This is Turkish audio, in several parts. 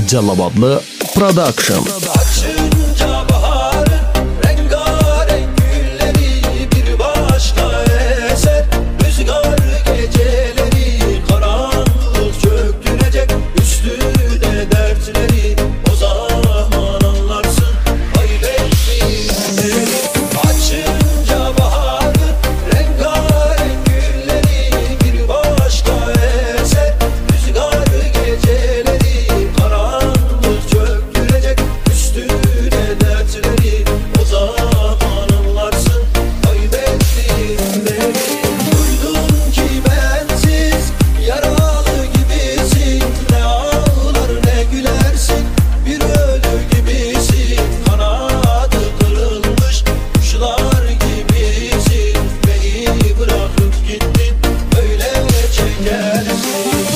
Cəlilabadlı Production. Açınca baharın rengarenk gülleri bir başka eser. Rüzgar geceleri karanlık çöktürecek üstüne dertleri. O zaman anlarsın kaybettiğini. Açınca baharın rengarenk gülleri bir başka eser. Rüzgar geceleri karanlık çöktürecek üstüne dertleri. O zaman anlarsın kaybettiğini. Duydum ki bensiz yaralı gibisin. Ne ağlar ne gülersin, bir ölü gibisin. Kanadı kırılmış kuşlar gibisin. Beni bırakıp gittin, öyle çekersin.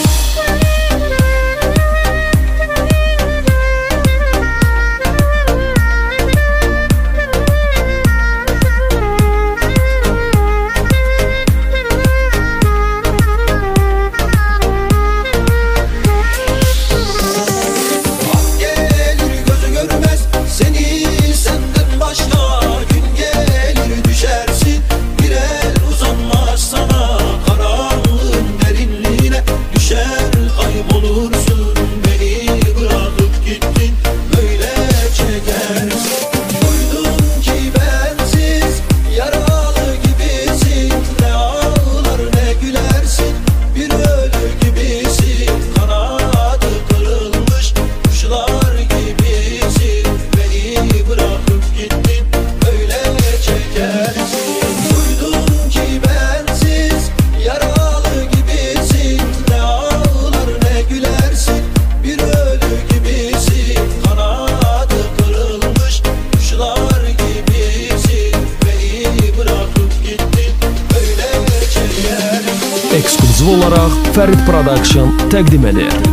Gelir gözü görmez seni senden başka. Gün gelir düşersin, bir el uzanmaz sana. Karanlığın derinliğine düşer kaybolursun. Beni bırakıp gittin, böyle çekersin. Duydum ki bensiz yaralı gibisin. Ne ağlar ne gülersin, bir ölü gibisin. Kanadı kırılmış kuşlar gibisin. Beni bırakıp gittin, öyle çekersin. Duydum ki bensiz yaralı gibisin. Ne ağlar ne gülersin, bir ölü gibisin. Kanadı kırılmış kuşlar gibisin. Beni bırakıp gittin, öyle çekersin. Ekskluziv olaraq Ferit Production təqdim edir.